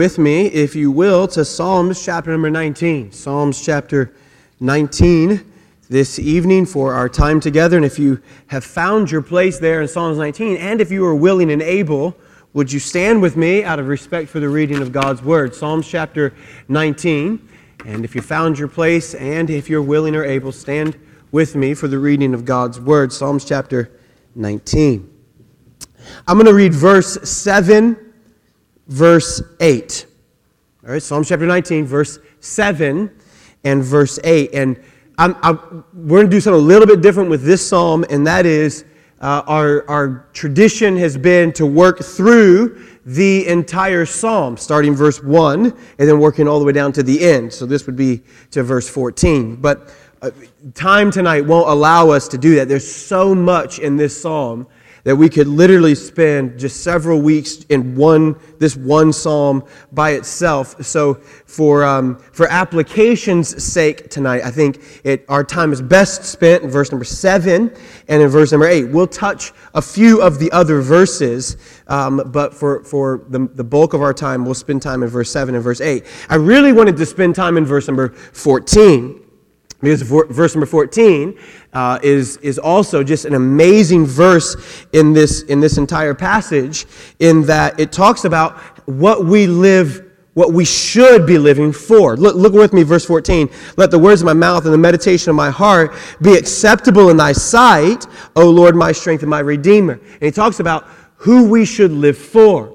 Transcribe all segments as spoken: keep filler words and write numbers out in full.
With me, if you will, to Psalms chapter number nineteen. Psalms chapter nineteen this evening for our time together. And if you have found your place there in Psalms nineteen, and if you are willing and able, would you stand with me out of respect for the reading of God's Word? Psalms chapter nineteen. And if you found your place, and if you're willing or able, stand with me for the reading of God's Word. Psalms chapter nineteen. I'm going to read verse seven. Verse eight. All right, Psalm chapter nineteen, verse seven and verse eight. And I'm, I'm, we're going to do something a little bit different with this psalm, and that is uh, our, our tradition has been to work through the entire psalm, starting verse one and then working all the way down to the end. So this would be to verse fourteen. But uh, time tonight won't allow us to do that. There's so much in this psalm that we could literally spend just several weeks in one this one psalm by itself. So for um, for application's sake tonight, I think it our time is best spent in verse number seven and in verse number eight. We'll touch a few of the other verses, um, but for, for the, the bulk of our time, we'll spend time in verse seven and verse eight. I really wanted to spend time in verse number fourteen. Because verse number fourteen uh, is is also just an amazing verse in this in this entire passage, in that it talks about what we live, what we should be living for. Look, look with me, verse fourteen. Let the words of my mouth and the meditation of my heart be acceptable in thy sight, O Lord, my strength and my Redeemer. And he talks about who we should live for.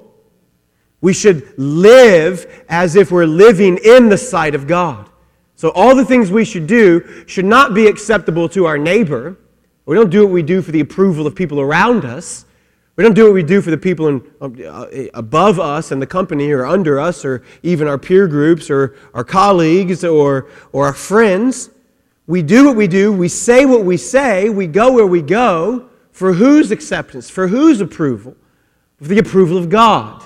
We should live as if we're living in the sight of God. So all the things we should do should not be acceptable to our neighbor. We don't do what we do for the approval of people around us. We don't do what we do for the people in, uh, above us and the company or under us or even our peer groups or our colleagues or, or our friends. We do what we do. We say what we say. We go where we go. For whose acceptance? For whose approval? For the approval of God.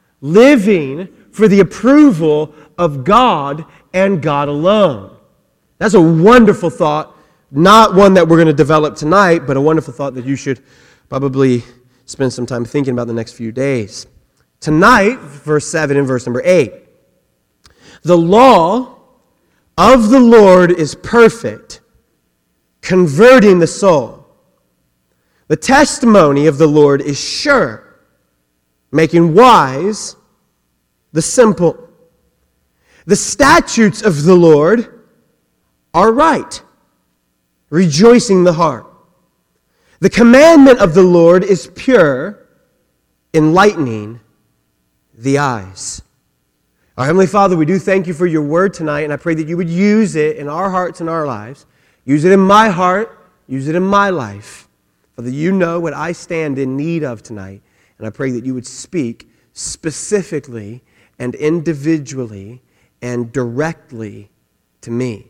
Living for the approval of God and God alone. That's a wonderful thought, not one that we're going to develop tonight, but a wonderful thought that you should probably spend some time thinking about the next few days. Tonight, verse seven and verse number eight. The law of the Lord is perfect, converting the soul. The testimony of the Lord is sure, making wise the simple. The statutes of the Lord are right, rejoicing the heart. The commandment of the Lord is pure, enlightening the eyes. Our Heavenly Father, we do thank you for your word tonight, and I pray that you would use it in our hearts and our lives. Use it in my heart, use it in my life. Father, you know what I stand in need of tonight, and I pray that you would speak specifically and individually and directly to me.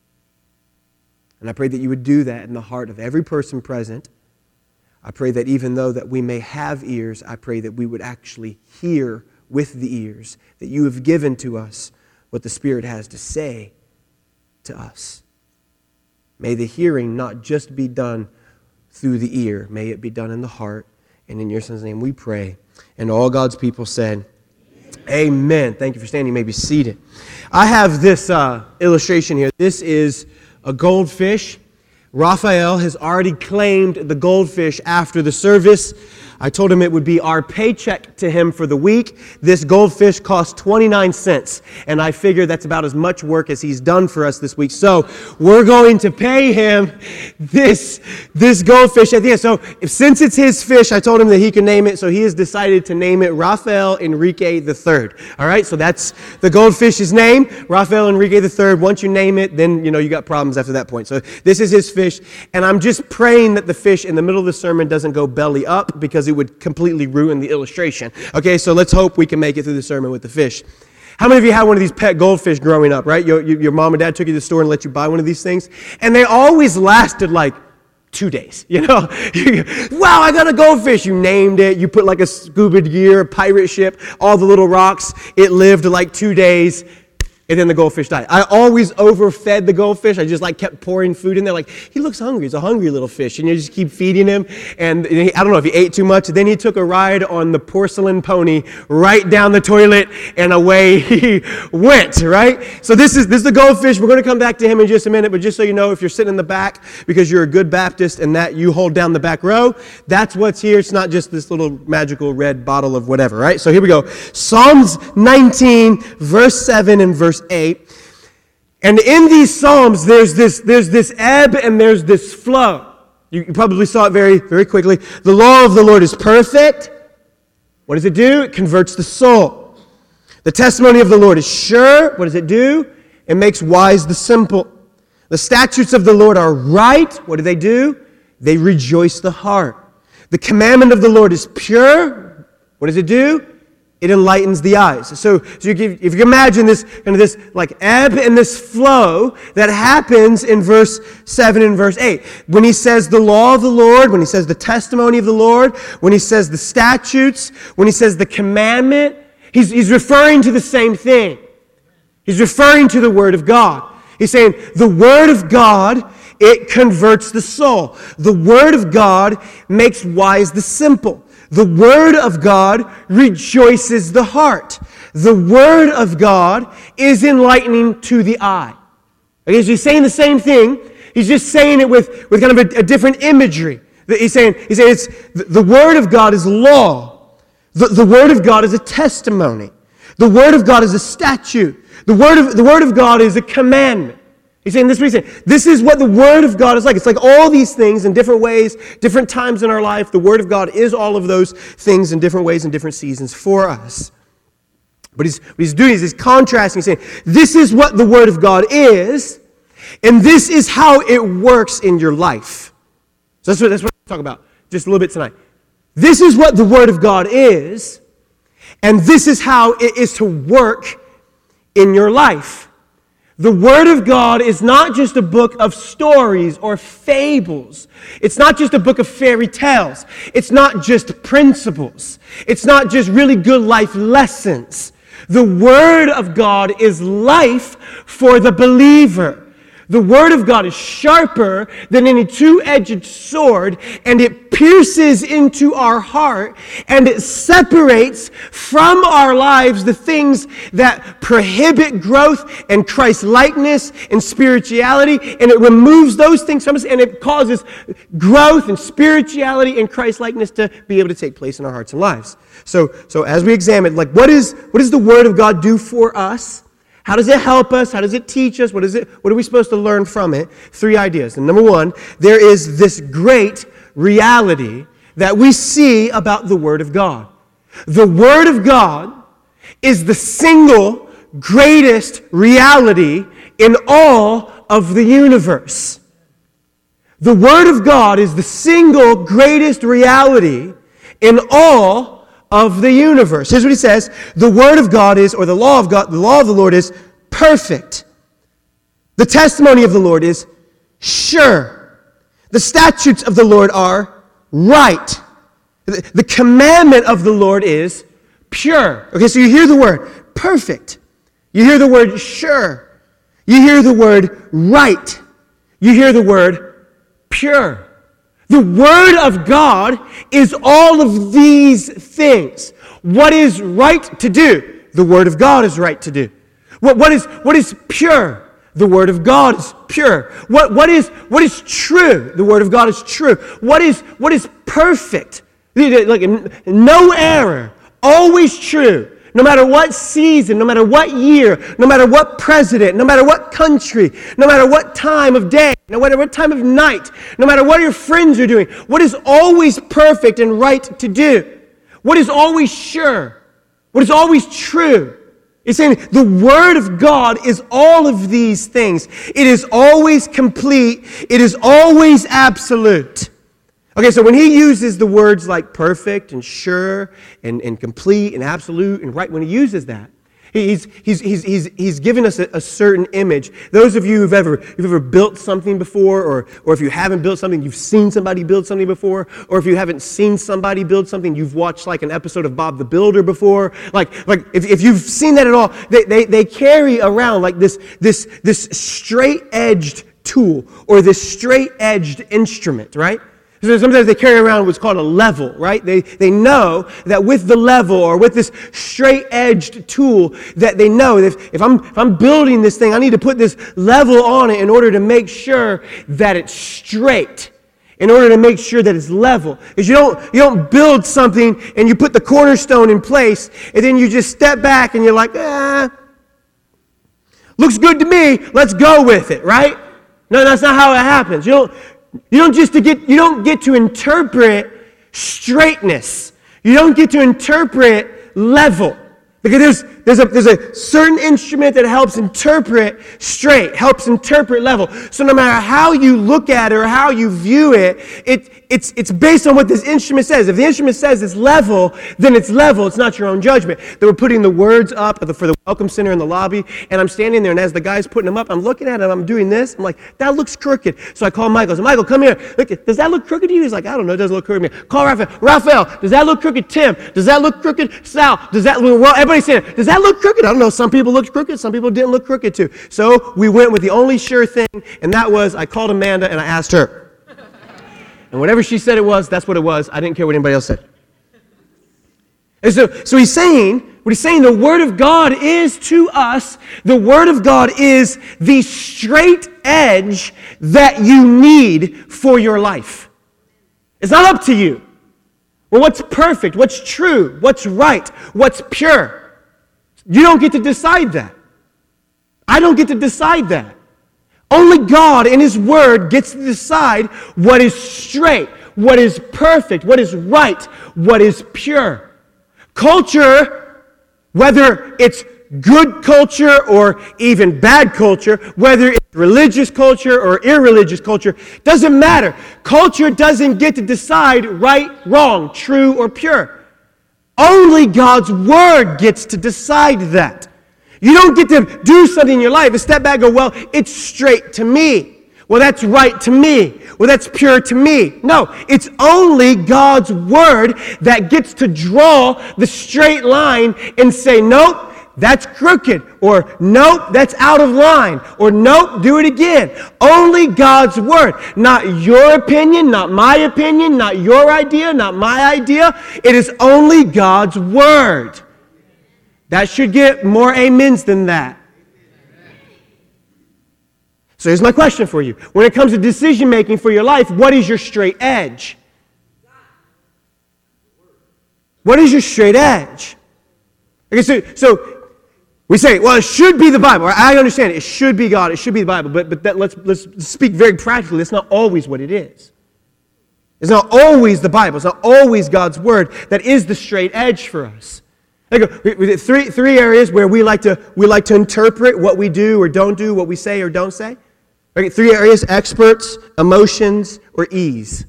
And I pray that you would do that in the heart of every person present. I pray that even though that we may have ears, I pray that we would actually hear with the ears, that you have given to us what the Spirit has to say to us. May the hearing not just be done through the ear, may it be done in the heart. And in your Son's name we pray. And all God's people said, amen. Thank you for standing. You may be seated. I have this uh, illustration here. This is a goldfish. Raphael has already claimed the goldfish after the service. I told him it would be our paycheck to him for the week. This goldfish cost twenty-nine cents, and I figure that's about as much work as he's done for us this week. So we're going to pay him this, this goldfish at the end. So if, since it's his fish, I told him that he can name it, so he has decided to name it Raphael Enrique the third. All right, so that's the goldfish's name, Raphael Enrique the third. Once you name it, then you know you got problems after that point. So this is his fish, and I'm just praying that the fish in the middle of the sermon doesn't go belly up, because it would completely ruin the illustration. Okay, so let's hope we can make it through the sermon with the fish. How many of you had one of these pet goldfish growing up, right? Your, your mom and dad took you to the store and let you buy one of these things, and they always lasted like two days, you know? Wow, I got a goldfish. You named it. You put like a scuba gear, a pirate ship, all the little rocks. It lived like two days. And then the goldfish died. I always overfed the goldfish. I just like kept pouring food in there. Like, he looks hungry. He's a hungry little fish. And you just keep feeding him. And he, I don't know if he ate too much. Then he took a ride on the porcelain pony right down the toilet, and away he went, right? So this is this is the goldfish. We're going to come back to him in just a minute. But just so you know, if you're sitting in the back because you're a good Baptist and that you hold down the back row, that's what's here. It's not just this little magical red bottle of whatever, right? So here we go. Psalms nineteen, verse seven and verse eight. And in these Psalms, there's this, there's this ebb and there's this flow. You, you probably saw it very, very quickly. The law of the Lord is perfect. What does it do? It converts the soul. The testimony of the Lord is sure. What does it do? It makes wise the simple. The statutes of the Lord are right. What do they do? They rejoice the heart. The commandment of the Lord is pure. What does it do? It enlightens the eyes. So, so you give, if you can imagine this kind of this like ebb and this flow that happens in verse seven and verse eight. When he says the law of the Lord, when he says the testimony of the Lord, when he says the statutes, when he says the commandment, he's, he's referring to the same thing. He's referring to the Word of God. He's saying the Word of God, it converts the soul. The Word of God makes wise the simple. The Word of God rejoices the heart. The Word of God is enlightening to the eye. Okay, so he's saying the same thing. He's just saying it with, with kind of a, a different imagery. He's saying, he's saying it's, the, the Word of God is law. The, the Word of God is a testimony. The Word of God is a statute. The Word of, the Word of God is a commandment. He's saying this, he's saying, this is what the Word of God is like. It's like all these things in different ways, different times in our life. The Word of God is all of those things in different ways and different seasons for us. But he's, what he's doing is he's contrasting, he's saying, this is what the Word of God is, and this is how it works in your life. So that's what, that's what we're talking about just a little bit tonight. This is what the Word of God is, and this is how it is to work in your life. The Word of God is not just a book of stories or fables. It's not just a book of fairy tales. It's not just principles. It's not just really good life lessons. The Word of God is life for the believer. The Word of God is sharper than any two-edged sword, and it pierces into our heart, and it separates from our lives the things that prohibit growth and Christ-likeness and spirituality, and it removes those things from us, and it causes growth and spirituality and Christ-likeness to be able to take place in our hearts and lives. So, so as we examine, like, what is what does the Word of God do for us? How does it help us? How does it teach us? What is it? What are we supposed to learn from it? Three ideas. And number one, there is this great reality that we see about the Word of God. The Word of God is the single greatest reality in all of the universe. The Word of God is the single greatest reality in all of the universe. Here's what he says. The Word of God is, or the law of God, the law of the Lord is perfect. The testimony of the Lord is sure. The statutes of the Lord are right. The, the commandment of the Lord is pure. Okay, so you hear the word perfect. You hear the word sure. You hear the word right. You hear the word pure. The Word of God is all of these things. What is right to do? The Word of God is right to do. What, what, is, what is pure? The Word of God is pure. What, what, is, what is true? The Word of God is true. What is, what is perfect? Like, no error. Always true. No matter what season, no matter what year, no matter what president, no matter what country, no matter what time of day, no matter what time of night, no matter what your friends are doing, what is always perfect and right to do? What is always sure? What is always true? It's saying the Word of God is all of these things. It is always complete. It is always absolute. Okay, so when he uses the words like perfect and sure and, and complete and absolute and right, when he uses that, He's, he's, he's, he's, he's given us a, a certain image. Those of you who've ever, you've ever built something before, or, or if you haven't built something, you've seen somebody build something before, or if you haven't seen somebody build something, you've watched like an episode of Bob the Builder before. Like, like if, if you've seen that at all, they, they, they carry around like this, this, this straight-edged tool or this straight-edged instrument, right? So sometimes they carry around what's called a level, right? They, they know that with the level or with this straight-edged tool that they know that if, if, I'm, if I'm building this thing, I need to put this level on it in order to make sure that it's straight, in order to make sure that it's level. Because you don't, you don't build something and you put the cornerstone in place and then you just step back and you're like, ah, looks good to me, let's go with it, right? No, that's not how it happens. You don't... You don't just to get you don't get to interpret straightness. You don't get to interpret level. Because there's there's a there's a certain instrument that helps interpret straight, helps interpret level. So no matter how you look at it or how you view it, it it's it's based on what this instrument says. If the instrument says it's level, then it's level. It's not your own judgment. They were putting the words up for the welcome center in the lobby, and I'm standing there, and as the guy's putting them up, I'm looking at him, I'm doing this. I'm like, that looks crooked. So I call Michael. I said, Michael, come here. Look, does that look crooked to you? He's like, I don't know. It doesn't look crooked to me. Call Raphael. Raphael, does that look crooked? Tim, does that look crooked? Sal, does that look, well, everybody's saying, does that look crooked? I don't know. Some people looked crooked. Some people didn't look crooked too. So we went with the only sure thing, and that was I called Amanda, and I asked her. And whatever she said it was, that's what it was. I didn't care what anybody else said. And so, so he's saying, what he's saying, the Word of God is to us, the Word of God is the straight edge that you need for your life. It's not up to you. Well, what's perfect? What's true? What's right? What's pure? You don't get to decide that. I don't get to decide that. Only God in His Word gets to decide what is straight, what is perfect, what is right, what is pure. Culture, whether it's good culture or even bad culture, whether it's religious culture or irreligious culture, doesn't matter. Culture doesn't get to decide right, wrong, true, or pure. Only God's Word gets to decide that. You don't get to do something in your life and step back and go, well, it's straight to me. Well, that's right to me. Well, that's pure to me. No, it's only God's Word that gets to draw the straight line and say, nope, that's crooked. Or, nope, that's out of line. Or, nope, do it again. Only God's Word. Not your opinion, not my opinion, not your idea, not my idea. It is only God's Word. That should get more amens than that. So here's my question for you. When it comes to decision making for your life, what is your straight edge? What is your straight edge? Okay, so, so we say, well, it should be the Bible. I understand it. It should be God. It should be the Bible. But, but that, let's, let's speak very practically. That's not always what it is. It's not always the Bible. It's not always God's Word that is the straight edge for us. Like, three, three areas where we like to we like to interpret what we do or don't do, what we say or don't say. Okay, three areas: experts, emotions, or ease.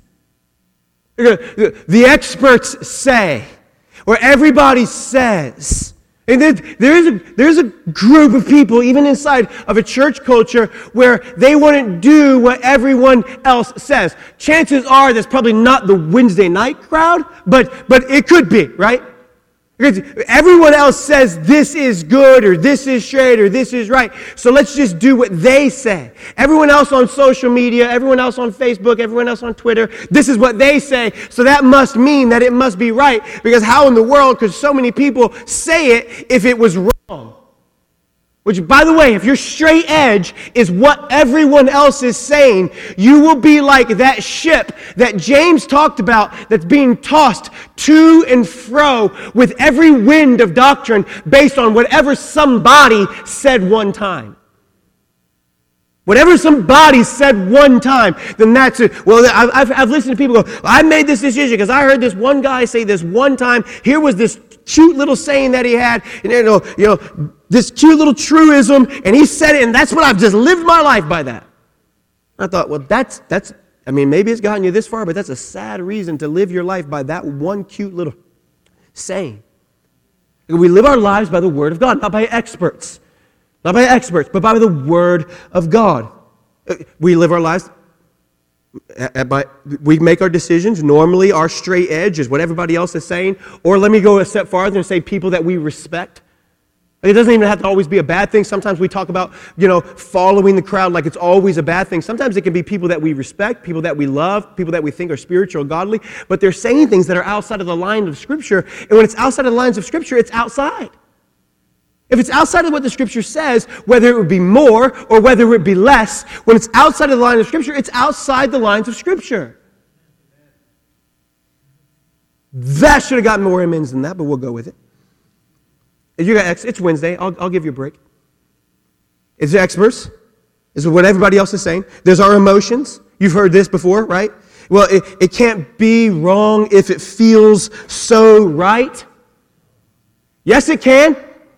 The experts say, or everybody says. And there, there, is a, there's a group of people, even inside of a church culture, where they wouldn't do what everyone else says. Chances are that's probably not the Wednesday night crowd, but but it could be, right? Because everyone else says this is good or this is straight or this is right. So let's just do what they say. Everyone else on social media, everyone else on Facebook, everyone else on Twitter, this is what they say. So that must mean that it must be right. Because how in the world could so many people say it if it was wrong? Which, by the way, if your straight edge is what everyone else is saying, you will be like that ship that James talked about that's being tossed to and fro with every wind of doctrine based on whatever somebody said one time. Whatever somebody said one time, then that's it. Well, I've, I've listened to people go, I made this decision because I heard this one guy say this one time. Here was this cute little saying that he had, and you know, you know, this cute little truism, and he said it, and that's what I've just lived my life by that. I thought, well, that's, that's, I mean, maybe it's gotten you this far, but that's a sad reason to live your life by that one cute little saying. We live our lives by the Word of God, not by experts. Not by experts, but by the Word of God. We live our lives, by, we make our decisions. Normally, our straight edge is what everybody else is saying. Or let me go a step farther and say people that we respect. It doesn't even have to always be a bad thing. Sometimes we talk about, you know, following the crowd like it's always a bad thing. Sometimes it can be people that we respect, people that we love, people that we think are spiritual, godly, but they're saying things that are outside of the line of Scripture. And when it's outside of the lines of Scripture, it's outside. If it's outside of what the Scripture says, whether it would be more or whether it would be less, when it's outside of the line of Scripture, it's outside the lines of Scripture. That should have gotten more amens than that, but we'll go with it. You got, it's Wednesday. I'll, I'll give you a break. It's the experts. It's what everybody else is saying. There's our emotions. You've heard this before, right? Well, it, it can't be wrong if it feels so right. Yes, it can.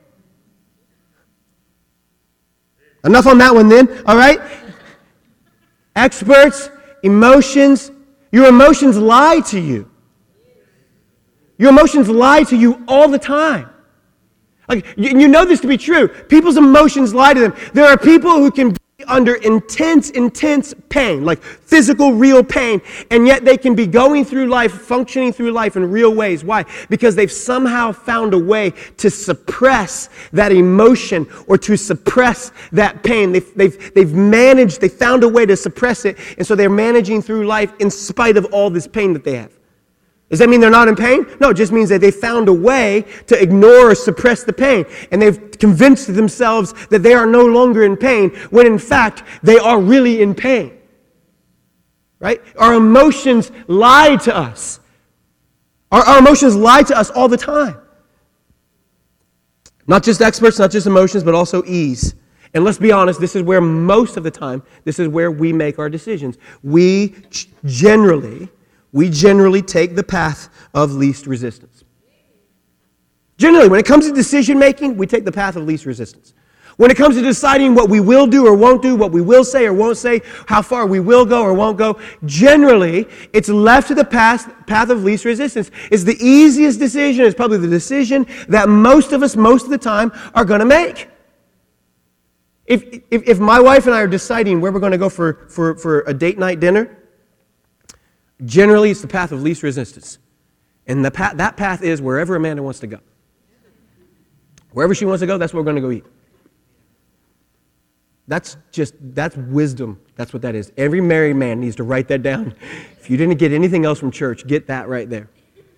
Enough on that one then, all right? Experts, emotions. Your emotions lie to you. Your emotions lie to you all the time. Like, you know this to be true. People's emotions lie to them. There are people who can be under intense, intense pain, like physical, real pain, and yet they can be going through life, functioning through life in real ways. Why? Because they've somehow found a way to suppress that emotion or to suppress that pain. They've, they've, they've managed, they found a way to suppress it, and so they're managing through life in spite of all this pain that they have. Does that mean they're not in pain? No, it just means that they found a way to ignore or suppress the pain. And they've convinced themselves that they are no longer in pain, when in fact, they are really in pain. Right? Our emotions lie to us. Our, our emotions lie to us all the time. Not just experts, not just emotions, but also ease. And let's be honest, this is where most of the time, this is where we make our decisions. We generally... We generally take the path of least resistance. Generally, when it comes to decision making, we take the path of least resistance. When it comes to deciding what we will do or won't do, what we will say or won't say, how far we will go or won't go, generally, it's left to the path, path of least resistance. It's the easiest decision. It's probably the decision that most of us, most of the time, are going to make. If, if, if my wife and I are deciding where we're going to go for, for, for a date night dinner, generally, it's the path of least resistance. And the path, that path is wherever Amanda wants to go. Wherever she wants to go, that's where we're going to go eat. That's just, that's wisdom. That's what that is. Every married man needs to write that down. If you didn't get anything else from church, get that right there.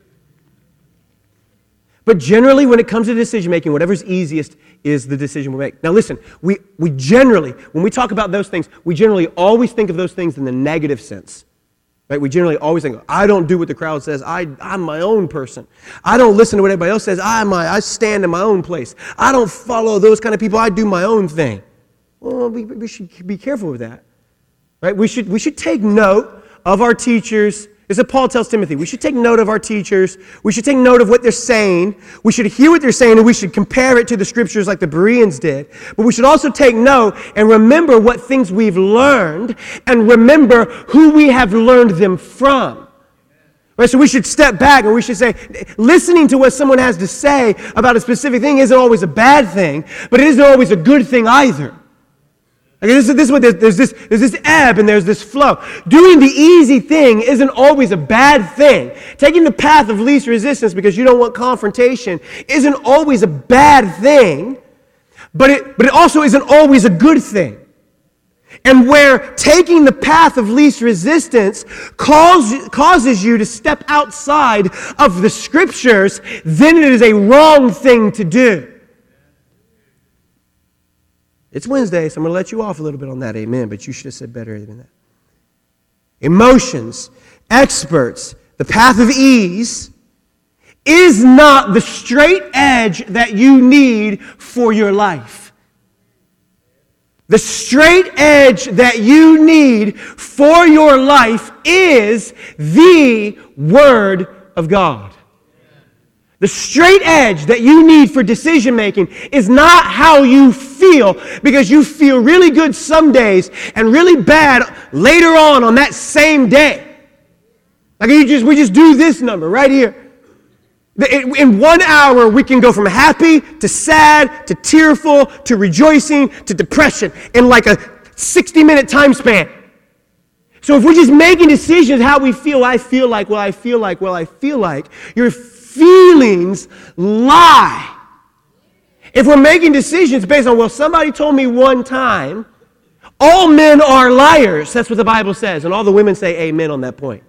But generally, when it comes to decision making, whatever's easiest is the decision we make. Now listen, we, we generally, when we talk about those things, we generally always think of those things in the negative sense. Right? We generally always think, I don't do what the crowd says. I, I'm my own person. I don't listen to what everybody else says. I, my, I stand in my own place. I don't follow those kind of people. I do my own thing. Well, we, we should be careful with that. Right? We should, we should take note of our teachers. This is what Paul tells Timothy. We should take note of our teachers. We should take note of what they're saying. We should hear what they're saying, and we should compare it to the Scriptures like the Bereans did. But we should also take note and remember what things we've learned and remember who we have learned them from. Right? So we should step back and we should say, listening to what someone has to say about a specific thing isn't always a bad thing, but it isn't always a good thing either. Okay, this is, this is what there's, there's this there's this ebb and there's this flow. Doing the easy thing isn't always a bad thing. Taking the path of least resistance because you don't want confrontation isn't always a bad thing, but it but it also isn't always a good thing. And where taking the path of least resistance cause, causes you to step outside of the Scriptures, then it is a wrong thing to do. It's Wednesday, so I'm going to let you off a little bit on that, amen, but you should have said better than that. Emotions, experts, the path of ease is not the straight edge that you need for your life. The straight edge that you need for your life is the Word of God. The straight edge that you need for decision making is not how you feel, because you feel really good some days and really bad later on on that same day. Like you just we just do this number right here. In one hour, we can go from happy to sad to tearful to rejoicing to depression in like a sixty-minute time span. So if we're just making decisions how we feel, I feel like, well, I feel like, well, I feel like, your feelings lie. If we're making decisions based on, well, somebody told me one time, all men are liars. That's what the Bible says. And all the women say amen on that point.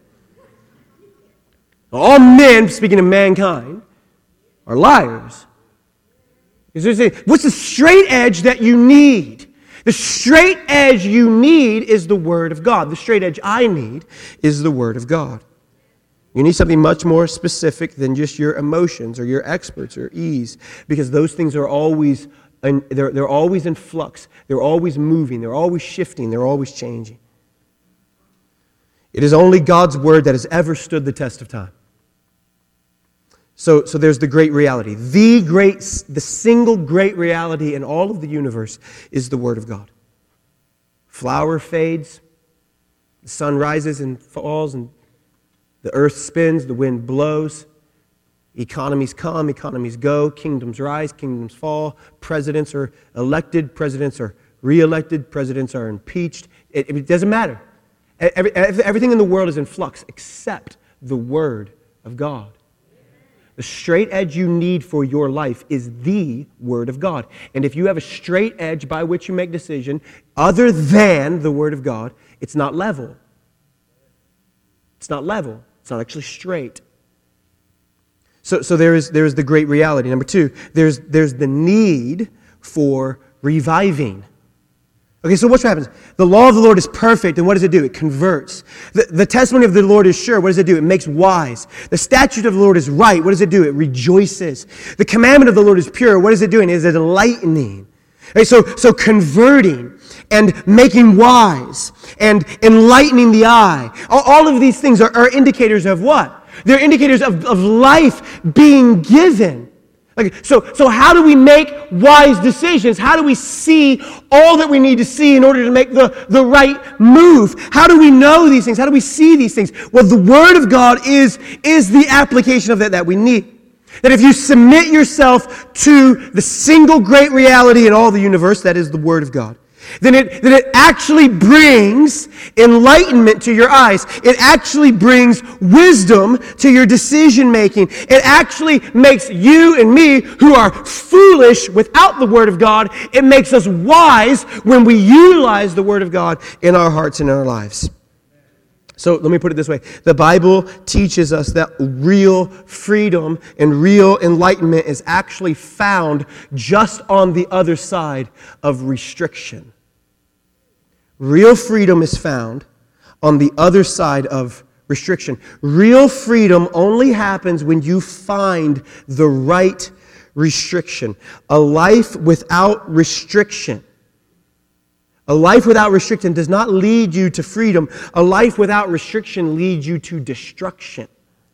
All men, speaking of mankind, are liars. What's the straight edge that you need? The straight edge you need is the Word of God. The straight edge I need is the Word of God. You need something much more specific than just your emotions or your experts or ease, because those things are always, they're, they're always in flux. They're always moving. They're always shifting. They're always changing. It is only God's Word that has ever stood the test of time. So, so there's the great reality. The great, the single great reality in all of the universe is the Word of God. Flower fades, the sun rises and falls, and the earth spins, the wind blows. Economies come, economies go, kingdoms rise, kingdoms fall. Presidents are elected, presidents are re-elected, presidents are impeached. It, it doesn't matter. Every, everything in the world is in flux except the Word of God. The straight edge you need for your life is the Word of God. And if you have a straight edge by which you make decision other than the Word of God, it's not level. It's not level. It's not actually straight. So, so there is, there is the great reality. Number two, there's, there's the need for reviving. Okay, so what happens? The law of the Lord is perfect, and what does it do? It converts. The, the testimony of the Lord is sure. What does it do? It makes wise. The statute of the Lord is right. What does it do? It rejoices. The commandment of the Lord is pure. What is it doing? It is enlightening. Okay, so, so converting and making wise and enlightening the eye. All, all of these things are, are indicators of what? They're indicators of, of life being given. Like, so, so how do we make wise decisions? How do we see all that we need to see in order to make the, the right move? How do we know these things? How do we see these things? Well, the Word of God is, is the application of that that we need. That if you submit yourself to the single great reality in all the universe, that is the Word of God, then it, then it actually brings enlightenment to your eyes. It actually brings wisdom to your decision making. It actually makes you and me, who are foolish without the Word of God, it makes us wise when we utilize the Word of God in our hearts and in our lives. So let me put it this way. The Bible teaches us that real freedom and real enlightenment is actually found just on the other side of restriction. Real freedom is found on the other side of restriction. Real freedom only happens when you find the right restriction. A life without restriction. A life without restriction does not lead you to freedom. A life without restriction leads you to destruction.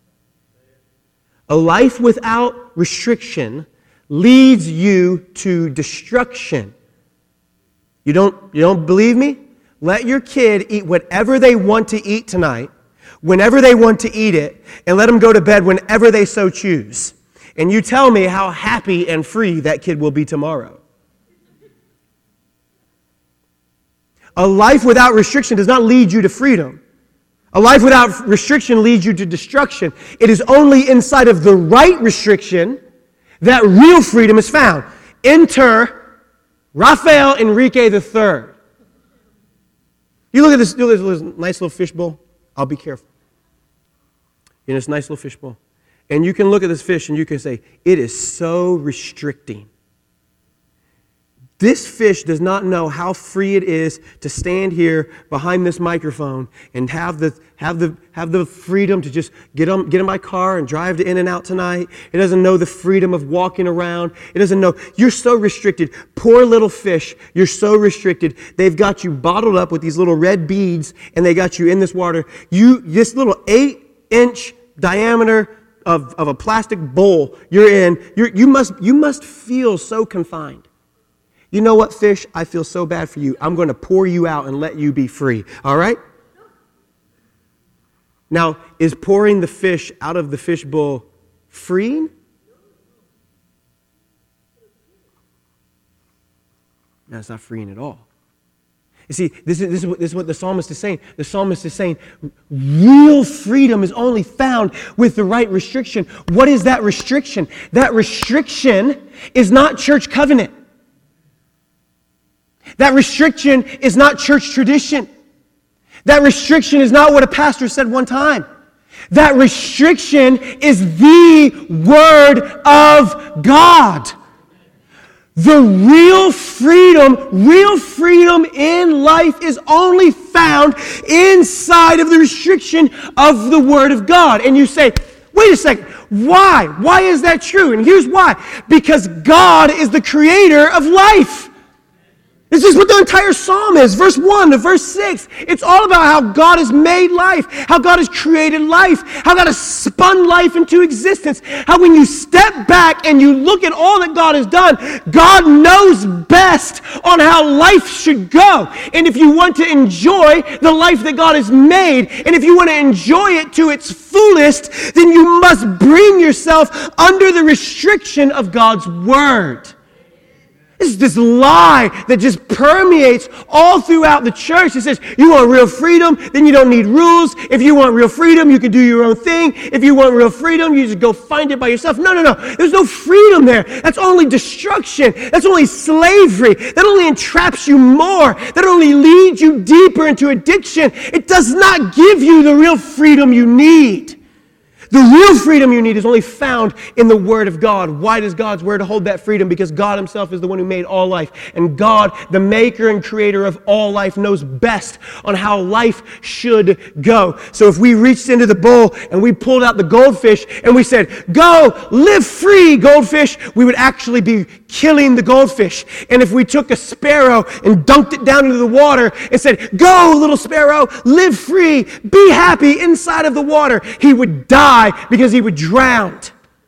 A life without restriction leads you to destruction. You don't, you don't believe me? Let your kid eat whatever they want to eat tonight, whenever they want to eat it, and let them go to bed whenever they so choose. And you tell me how happy and free that kid will be tomorrow. A life without restriction does not lead you to freedom. A life without restriction leads you to destruction. It is only inside of the right restriction that real freedom is found. Enter Rafael Enrique the third. You look at this, look at this nice little fishbowl. I'll be careful. In this nice little fishbowl. And you can look at this fish and you can say, it is so restricting. This fish does not know how free it is to stand here behind this microphone and have the have the have the freedom to just get on get in my car and drive to In-N-Out tonight. It doesn't know the freedom of walking around. It doesn't know. You're so restricted. Poor little fish. You're so restricted. They've got you bottled up with these little red beads, and they got you in this water. You this little eight-inch diameter of, of a plastic bowl you're in. You're, you must you must feel so confined. You know what, fish? I feel so bad for you. I'm going to pour you out and let you be free. All right? Now, is pouring the fish out of the fish bowl freeing? No, it's not freeing at all. You see, this is, this, is what, this is what the psalmist is saying. The psalmist is saying real freedom is only found with the right restriction. What is that restriction? That restriction is not church covenant. That restriction is not church tradition. That restriction is not what a pastor said one time. That restriction is the Word of God. The real freedom, real freedom in life is only found inside of the restriction of the Word of God. And you say, wait a second, why? Why is that true? And here's why. Because God is the creator of life. This is what the entire psalm is, verse one to verse six. It's all about how God has made life, how God has created life, how God has spun life into existence, how when you step back and you look at all that God has done, God knows best on how life should go. And if you want to enjoy the life that God has made, and if you want to enjoy it to its fullest, then you must bring yourself under the restriction of God's Word. It's this lie that just permeates all throughout the church. It says, you want real freedom, then you don't need rules. If you want real freedom, you can do your own thing. If you want real freedom, you just go find it by yourself. No, no, no. There's no freedom there. That's only destruction. That's only slavery. That only entraps you more. That only leads you deeper into addiction. It does not give you the real freedom you need. The real freedom you need is only found in the Word of God. Why does God's Word hold that freedom? Because God Himself is the one who made all life. And God, the maker and creator of all life, knows best on how life should go. So if we reached into the bowl and we pulled out the goldfish and we said, go, live free, goldfish, we would actually be killing the goldfish. And if we took a sparrow and dunked it down into the water and said, go, little sparrow, live free, be happy inside of the water, he would die because he would drown.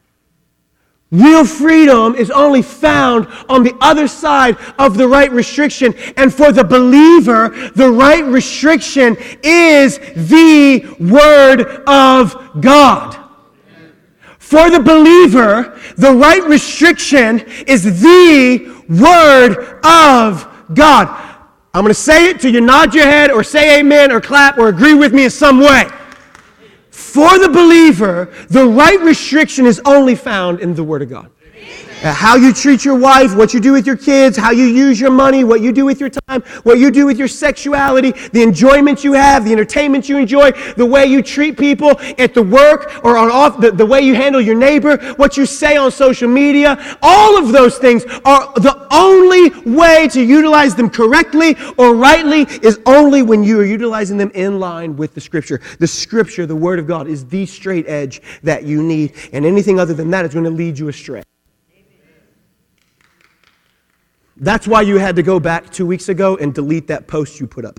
Real freedom is only found on the other side of the right restriction. And for the believer, the right restriction is the Word of God. For the believer, the right restriction is the Word of God. I'm going to say it till you nod your head or say amen or clap or agree with me in some way. For the believer, the right restriction is only found in the Word of God. Uh, how you treat your wife, what you do with your kids, how you use your money, what you do with your time, what you do with your sexuality, the enjoyment you have, the entertainment you enjoy, the way you treat people at the work or on off, the, the way you handle your neighbor, what you say on social media, all of those things are the only way to utilize them correctly or rightly is only when you are utilizing them in line with the Scripture. The Scripture, the Word of God, is the straight edge that you need, and anything other than that is going to lead you astray. That's why you had to go back two weeks ago and delete that post you put up.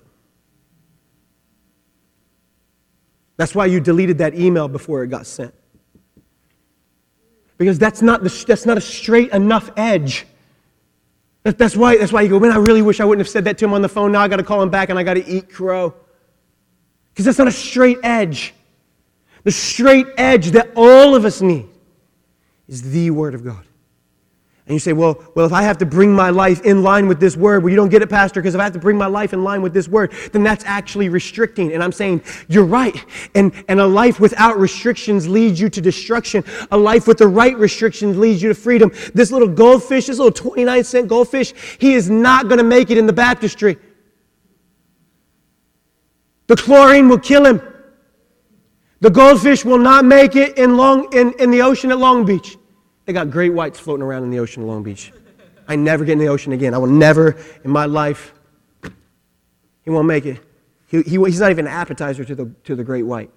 That's why you deleted that email before it got sent. Because that's not the, that's not a straight enough edge. That, that's why that's why you go, man, I really wish I wouldn't have said that to him on the phone. Now I got to call him back and I got to eat crow. Because that's not a straight edge. The straight edge that all of us need is the Word of God. And you say, well, well, if I have to bring my life in line with this Word, well, you don't get it, Pastor, because if I have to bring my life in line with this Word, then that's actually restricting. And I'm saying, you're right. And, and a life without restrictions leads you to destruction. A life with the right restrictions leads you to freedom. This little goldfish, this little twenty-nine cent goldfish, he is not going to make it in the baptistry. The chlorine will kill him. The goldfish will not make it in, Long, in, in the ocean at Long Beach. They got great whites floating around in the ocean of Long Beach. I never get in the ocean again. I will never in my life. He won't make it. He, he, he's not even an appetizer to the, to the great white.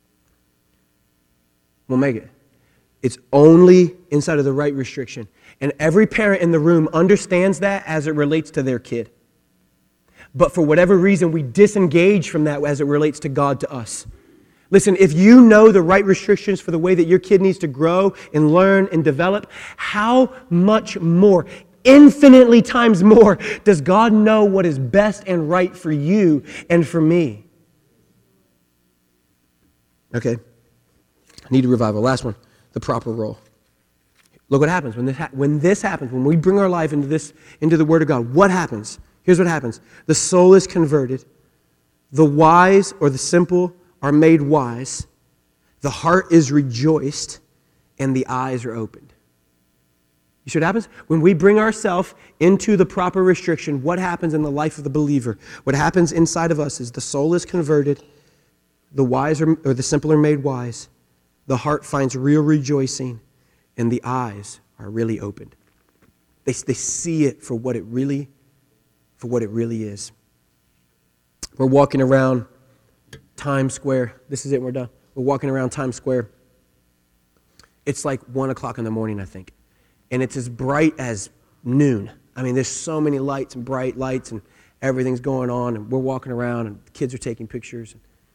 Won't make it. It's only inside of the right restriction. And every parent in the room understands that as it relates to their kid. But for whatever reason, we disengage from that as it relates to God to us. Listen, if you know the right restrictions for the way that your kid needs to grow and learn and develop, how much more, infinitely times more, does God know what is best and right for you and for me? Okay. I need a revival. Last one. the proper role. Look what happens when this ha- when this happens, when we bring our life into this into the Word of God. What happens? Here's what happens. The soul is converted. The wise or the simple are made wise. The heart is rejoiced, and the eyes are opened. You see what happens? When we bring ourselves into the proper restriction, what happens in the life of the believer? What happens inside of us is the soul is converted, the wise are, or the simple are made wise, the heart finds real rejoicing, and the eyes are really opened. They, they see it for what it really, for what it really is. We're walking around Times Square. This is it, we're done. We're walking around Times Square. It's like one o'clock in the morning, I think. And it's as bright as noon. I mean, there's so many lights and bright lights and everything's going on. And we're walking around and the kids are taking pictures.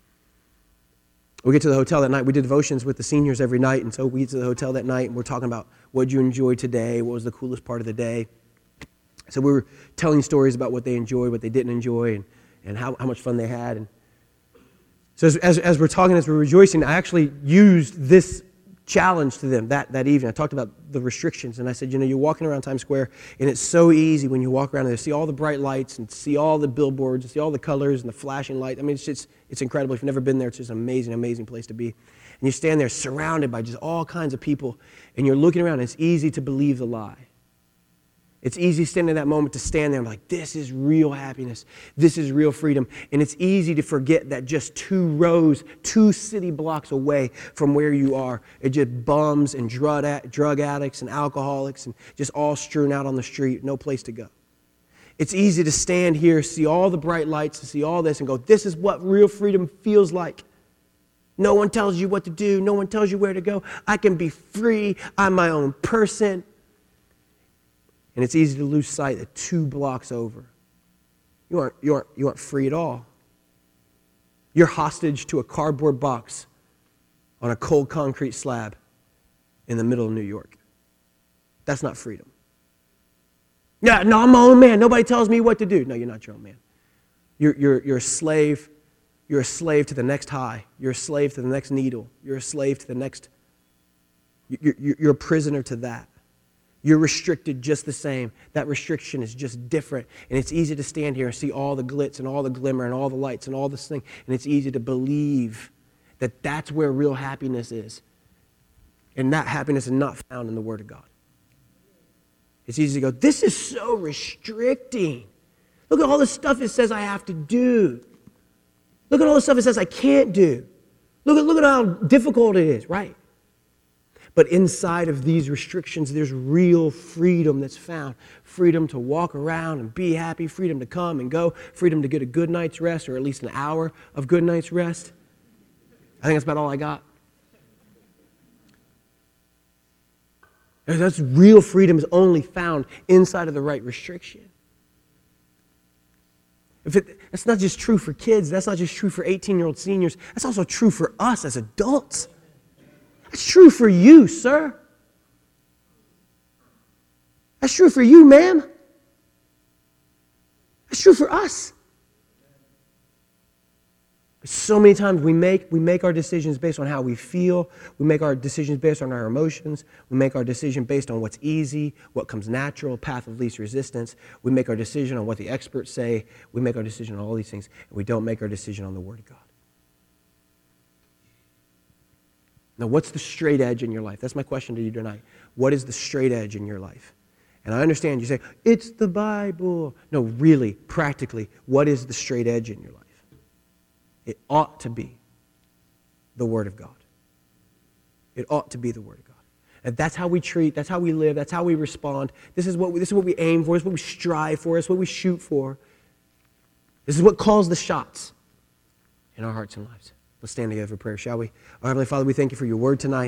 We get to the hotel that night. We did devotions with the seniors every night. And so we get to the hotel that night and we're talking about what did you enjoy today? What was the coolest part of the day? So we were telling stories about what they enjoyed, what they didn't enjoy, and, and how, how much fun they had. And so as, as, as we're talking, as we're rejoicing, I actually used this challenge to them that, that evening. I talked about the restrictions, and I said, you know, you're walking around Times Square, and it's so easy when you walk around and see all the bright lights and see all the billboards and see all the colors and the flashing lights. I mean, it's just, it's incredible. If you've never been there, it's just an amazing, amazing place to be. And you stand there surrounded by just all kinds of people, and you're looking around, and it's easy to believe the lie. It's easy standing in that moment to stand there and be like, this is real happiness. This is real freedom. And it's easy to forget that just two rows, two city blocks away from where you are, it just bums and drug drug addicts and alcoholics and just all strewn out on the street, no place to go. It's easy to stand here, see all the bright lights, to see all this and go, this is what real freedom feels like. No one tells you what to do. No one tells you where to go. I can be free. I'm my own person. And it's easy to lose sight that two blocks over, you aren't, you aren't, you aren't free at all. You're hostage to a cardboard box on a cold concrete slab in the middle of New York. That's not freedom. Yeah, no, I'm my own man. Nobody tells me what to do. No, you're not your own man. You're, you're, you're a slave. You're a slave to the next high. You're a slave to the next needle. You're a slave to the next. You're, you're, you're a prisoner to that. You're restricted just the same. That restriction is just different. And it's easy to stand here and see all the glitz and all the glimmer and all the lights and all this thing. And it's easy to believe that that's where real happiness is. And that happiness is not found in the Word of God. It's easy to go, this is so restricting. Look at all the stuff it says I have to do. Look at all the stuff it says I can't do. Look at, look at how difficult it is, right? But inside of these restrictions, there's real freedom that's found. Freedom to walk around and be happy. Freedom to come and go. Freedom to get a good night's rest, or at least an hour of good night's rest. I think that's about all I got. That's real freedom is only found inside of the right restriction. If it, that's not just true for kids. That's not just true for eighteen-year-old seniors. That's also true for us as adults. That's true for you, sir. That's true for you, ma'am. That's true for us. So many times we make, we make our decisions based on how we feel. We make our decisions based on our emotions. We make our decision based on what's easy, what comes natural, path of least resistance. We make our decision on what the experts say. We make our decision on all these things. And we don't make our decision on the Word of God. Now, what's the straight edge in your life? That's my question to you tonight. What is the straight edge in your life? And I understand you say, it's the Bible. No, really, practically, what is the straight edge in your life? It ought to be the Word of God. It ought to be the Word of God. And that's how we treat, that's how we live, that's how we respond. This is what we, this is what we aim for, this is what we strive for, this is what we shoot for. This is what calls the shots in our hearts and lives. Let's stand together for prayer, shall we? Our Heavenly Father, we thank you for your word tonight.